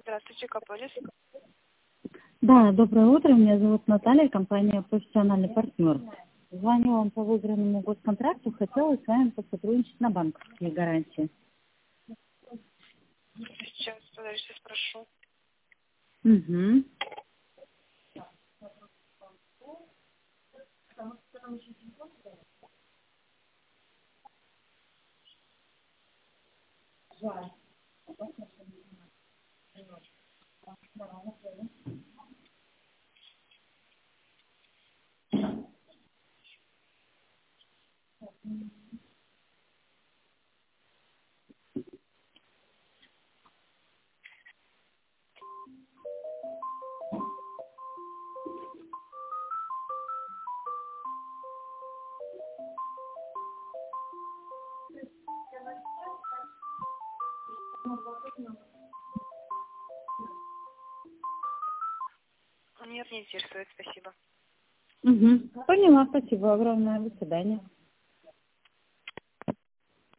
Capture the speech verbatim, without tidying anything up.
Здравствуйте, Каполис. Да, доброе утро. Меня зовут Наталья, компания «Профессиональный партнер». Звоню вам по выигранному госконтракту. Хотела с вами посотрудничать на банковские гарантии. Сейчас, подождите, спрошу. Угу. Нет, не интересует, спасибо. Угу. Поняла, спасибо огромное. До свидания.